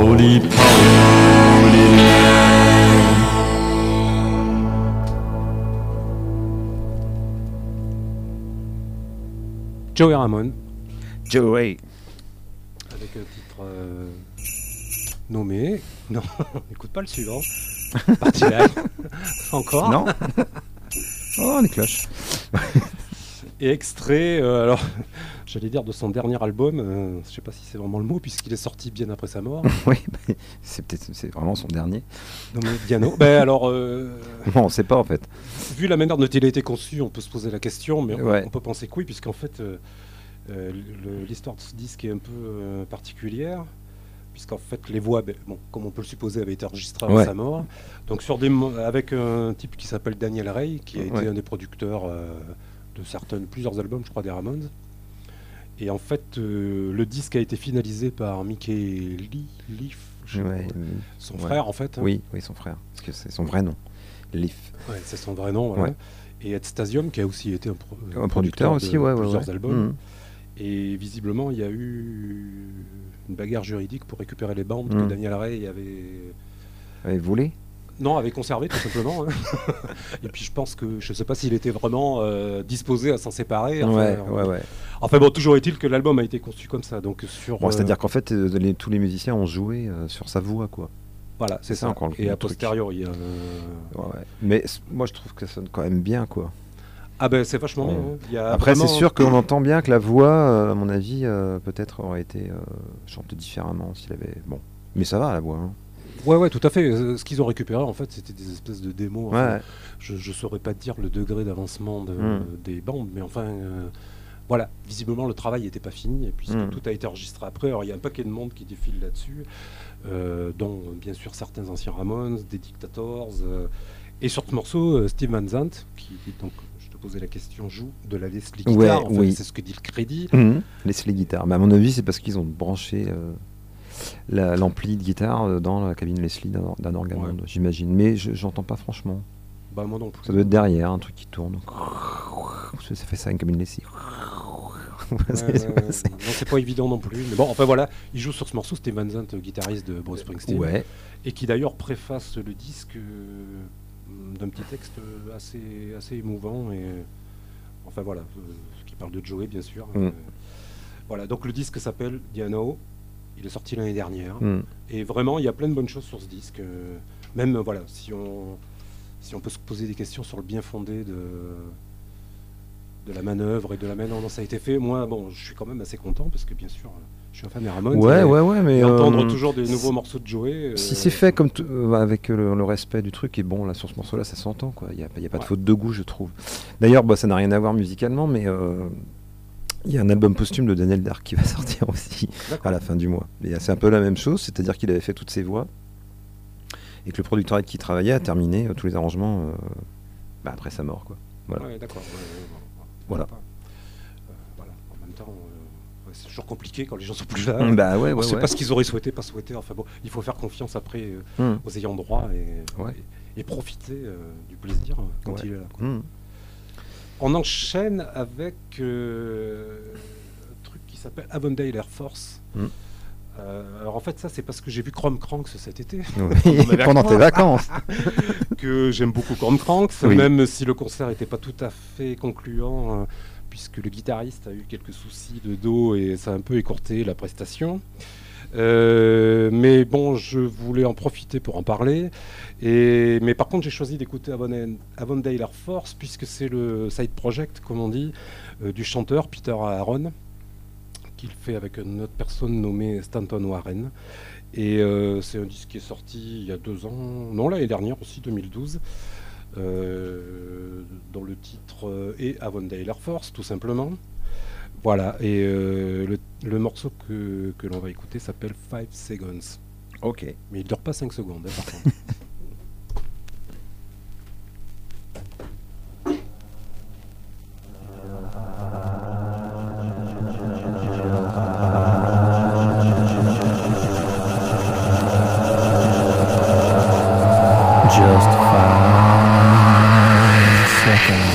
roly-poly land. Joey Ramone. Joey. Avec un titre euh, nommé. Non, n'écoute pas le suivant. Parti live. Encore. Non. Oh, les cloches. Et extrait, euh, alors, j'allais dire de son dernier album, euh, je sais pas si c'est vraiment le mot, puisqu'il est sorti bien après sa mort. Oui, bah, c'est peut-être c'est vraiment son dernier. Nommé Diano. ben alors, euh, bon, on sait pas en fait. Vu la manière dont il a été conçu, on peut se poser la question, mais ouais. on, on peut penser que oui, puisqu'en fait, euh, euh, le, l'histoire de ce disque est un peu euh, particulière. Puisqu'en fait, les voix, ben, bon, comme on peut le supposer, avaient été enregistrées avant ouais. sa mort. Donc, sur des, avec un type qui s'appelle Daniel Rey, qui a été ouais. un des producteurs euh, de certains, plusieurs albums, je crois, des Ramones. Et en fait, euh, le disque a été finalisé par Mickey Lee, Leaf, ouais, son ouais. frère, en fait. Hein. Oui, oui, son frère, parce que c'est son vrai nom, Leaf. Ouais, c'est son vrai nom, voilà. Ouais. Et Ed Stasium, qui a aussi été un, pro- un producteur, producteur aussi, ouais, plusieurs ouais, albums. Mmh. Et visiblement, il y a eu une bagarre juridique pour récupérer les bandes mmh. que Daniel Rey avait... avait volé. Non, avait conservé tout simplement. Hein. Et puis je pense que je ne sais pas s'il était vraiment euh, disposé à s'en séparer. Enfin, ouais, euh, ouais, ouais. Enfin bon, toujours est-il que l'album a été conçu comme ça. Donc sur. Bon, euh, c'est-à-dire qu'en fait, euh, les, tous les musiciens ont joué euh, sur sa voix, quoi. Voilà, c'est, c'est ça, ça encore. Et a posteriori. Euh... Ouais, ouais. Mais moi, je trouve que ça sonne quand même bien, quoi. Ah ben c'est vachement bien. Hein. Il y a Après, vraiment... c'est sûr qu'on entend bien que la voix, euh, à mon avis, euh, peut-être aurait été euh, chantée différemment s'il avait. Bon, mais ça va la voix. Hein. Ouais, ouais, tout à fait. Ce qu'ils ont récupéré, en fait, c'était des espèces de démos. Enfin, ouais. Je ne saurais pas dire le degré d'avancement de, mm. des bandes, mais enfin, euh, voilà. Visiblement, le travail n'était pas fini, et puisque mm. tout a été enregistré après. Alors, il y a un paquet de monde qui défile là-dessus, euh, dont bien sûr certains anciens Ramones, des Dictators, euh, et sur ce morceau, euh, Steve Van Zandt, qui donc. Poser la question joue de la Leslie Guitar, ouais, en fait, oui. c'est ce que dit le crédit. Mmh. Leslie Guitar, mais à mon avis c'est parce qu'ils ont branché euh, la, l'ampli de guitare dans la cabine Leslie d'un, d'un organe, ouais. j'imagine, mais je, j'entends pas franchement. Bah moi non plus. Ça doit être derrière, un truc qui tourne. Ça fait ça une cabine Leslie. Ouais, ouais, ouais. Non, c'est pas évident non plus. Mais bon, enfin voilà, il joue sur ce morceau, Steve Van Zandt, guitariste de Bruce Springsteen, ouais. et qui d'ailleurs préface le disque euh, d'un petit texte assez, assez émouvant et enfin voilà, euh, qui parle de Joey bien sûr. Mm. Euh, voilà, donc le disque s'appelle Diano, il est sorti l'année dernière mm. et vraiment il y a plein de bonnes choses sur ce disque. Euh, même euh, voilà, si on si on peut se poser des questions sur le bien fondé de de la manœuvre et de la manière dont ça a été fait, moi bon, je suis quand même assez content parce que bien sûr. Je suis un fan des Ramones. Ouais, ouais, ouais, mais entendre euh, toujours des nouveaux morceaux de Joey. Euh, si c'est fait comme t- euh, avec le, le respect du truc, et bon, là sur ce morceau-là, ça s'entend, quoi. Il n'y a, y a pas ouais. de faute de goût, je trouve. D'ailleurs, bah, ça n'a rien à voir musicalement, mais il euh, y a un album posthume de Daniel Dark qui va sortir aussi D'accord. à la fin du mois. Et c'est un peu la même chose, c'est-à-dire qu'il avait fait toutes ses voix et que le producteur avec qui il travaillait a terminé euh, tous les arrangements euh, bah, après sa mort, quoi. Voilà. Ouais, d'accord. Ouais, ouais, ouais, voilà. Euh, voilà. En même temps. Euh... C'est toujours compliqué quand les gens sont plus là. Bah ouais, ouais, on sait ouais. pas ce qu'ils auraient souhaité, pas souhaité. Enfin bon, il faut faire confiance après euh, mm. aux ayants droit et, ouais. et, et profiter euh, du plaisir quand ouais. il est là. Quoi. Mm. On enchaîne avec euh, un truc qui s'appelle Avondale Air Force. Mm. Euh, alors en fait, ça c'est parce que j'ai vu Chrome Cranks cet été. Oui, pendant tes vacances. Que j'aime beaucoup Chrome Cranks, oui. même si le concert n'était pas tout à fait concluant. Euh, puisque le guitariste a eu quelques soucis de dos et ça a un peu écourté la prestation. Euh, mais bon, je voulais en profiter pour en parler. Et, mais par contre, j'ai choisi d'écouter Avondale Air Force, puisque c'est le side project, comme on dit, euh, du chanteur Peter Aaron, qu'il fait avec une autre personne nommée Stanton Warren. Et euh, c'est un disque qui est sorti il y a deux ans, non, l'année dernière aussi, deux mille douze. Euh, dont le titre euh, est Avondale Air Force, tout simplement. Voilà, et euh, le, le morceau que, que l'on va écouter s'appelle Five Seconds. Ok. Mais il ne dure pas cinq secondes, hein, par contre. Just five seconds.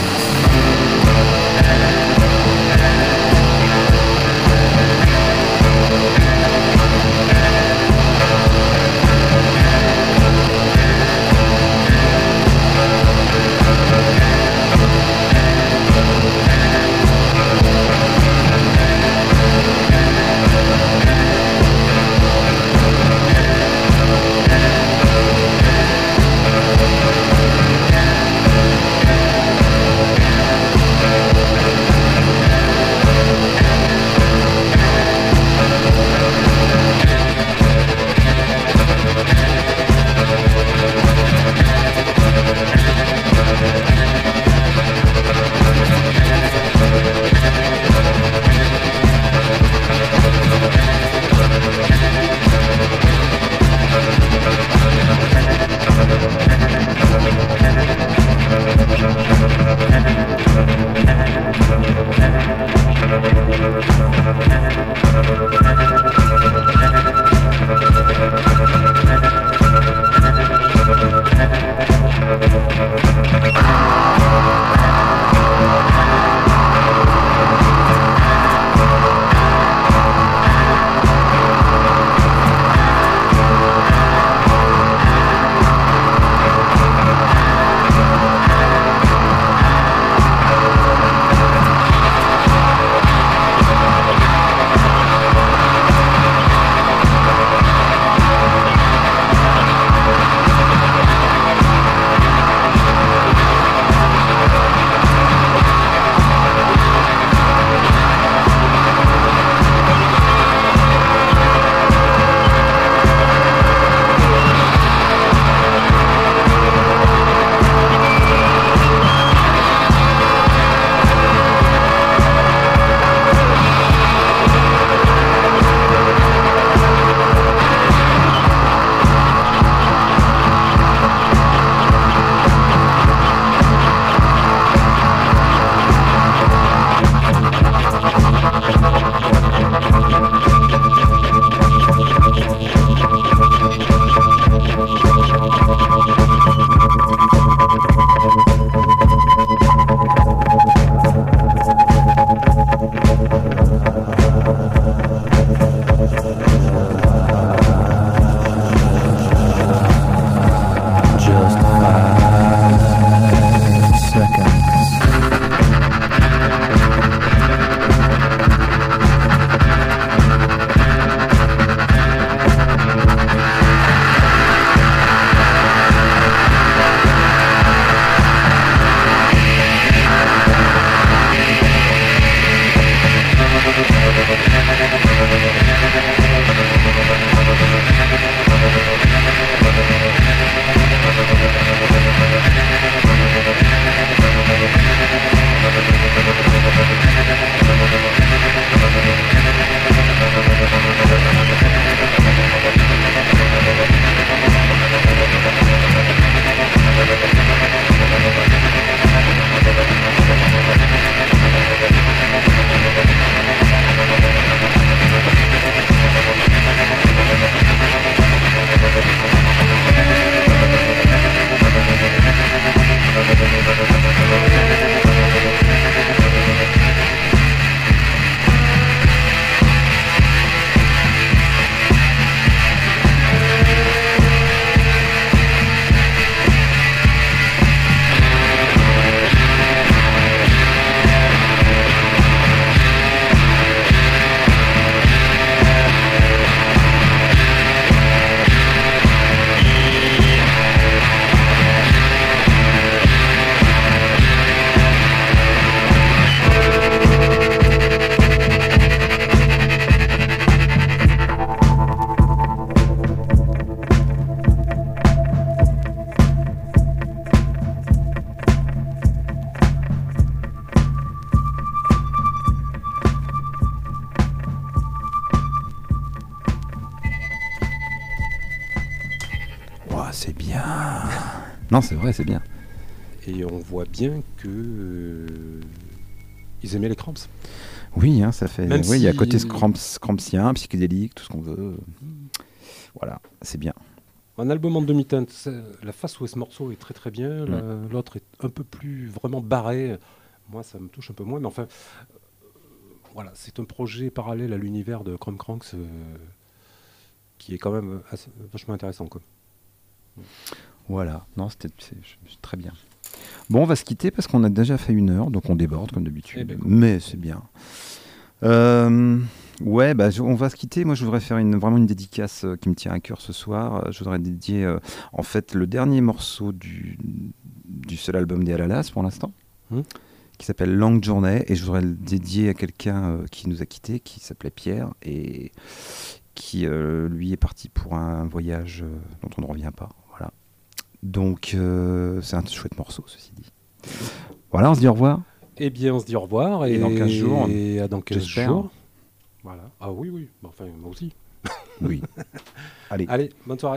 c'est bien. Non, c'est vrai, c'est bien. Et on voit bien que euh, ils aimaient les Cramps. Oui, hein, ça fait. Même Oui, il y a si- côté Cramps- Crampsien, psychédélique, tout ce qu'on veut. Voilà, c'est bien. Un album en demi-teinte. c'est- La face où est ce morceau est très très bien. la- L'autre est un peu plus vraiment barré. Moi, ça me touche un peu moins, mais enfin, euh, voilà, c'est un projet parallèle à l'univers de Chrome Cranks euh, qui est quand même assez- vachement intéressant, quoi. Voilà, non, c'était c'est- c'est très bien. Bon, on va se quitter parce qu'on a déjà fait une heure, donc on déborde comme d'habitude. Eh ben, Mais c'est bien. Euh, ouais, bah, je- on va se quitter. Moi, je voudrais faire une, vraiment une dédicace euh, qui me tient à cœur ce soir. Euh, Je voudrais dédier, euh, en fait, le dernier morceau du, du seul album des Alalas pour l'instant, Hmm. qui s'appelle Longue Journée, et je voudrais le dédier à quelqu'un euh, qui nous a quittés, qui s'appelait Pierre, et qui, euh, lui, est parti pour un voyage euh, dont on ne revient pas. Voilà. Donc, euh, c'est un chouette morceau, ceci dit. Voilà, on se dit au revoir. Eh bien, on se dit au revoir. Et, Et dans quinze jours, Et à dans quinze j'espère. jours. Voilà. Ah oui, oui. Bah, enfin, moi aussi. Oui. Allez. Allez, bonne soirée.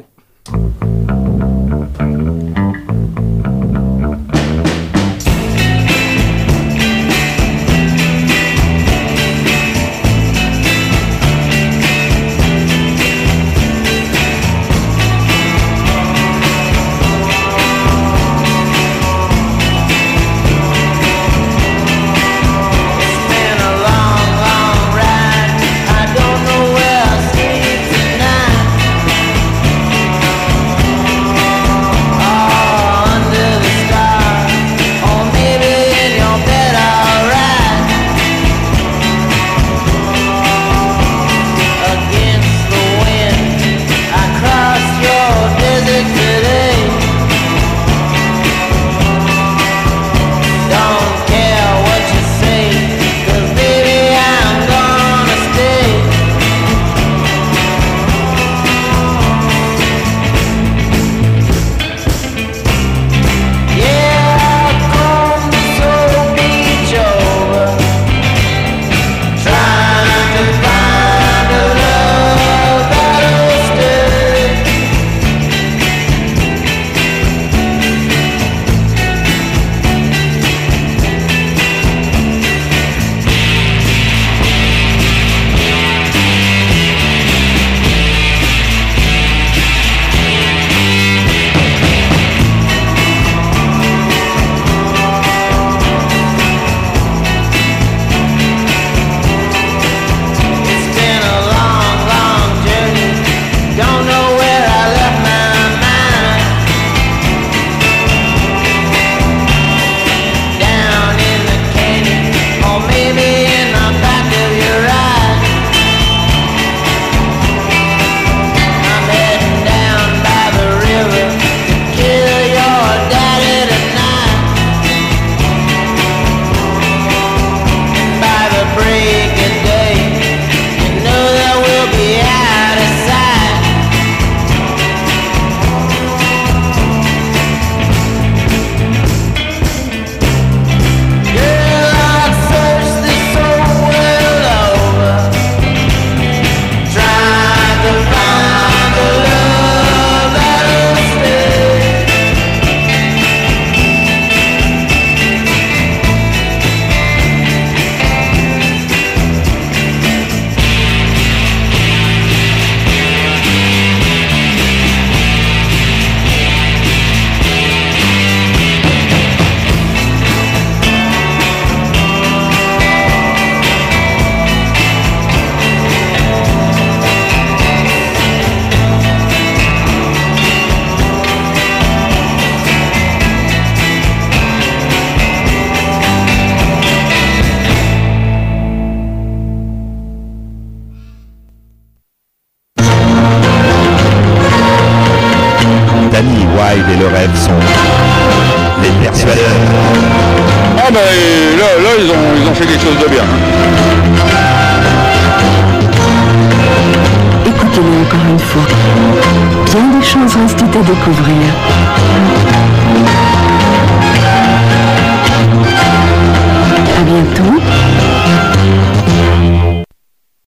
Been a long, long ride. I don't know where I'll sleep tonight. Oh, under the stars, or maybe in your bed alright. Against the wind, I crossed your desert today. Don't care what you say, 'cause baby I'm gonna stay. Yeah, I've come this old beach over, trying to find a love that'll stay. It's been a long, long journey. Don't know where I left my mind. Down in the canyon, or maybe in the back of your ride. I'm heading down by the river to kill your daddy tonight. And by the break of day, you know that we'll be out of sight. Girl, I've searched this whole world over, trying to find a love that'll stay. Danny Wilde et le rêve sont les persuadeurs. Ah bah là, là ils, ont, ils ont fait quelque chose de bien. Écoutez-le encore une fois. Bien des choses restent à découvrir.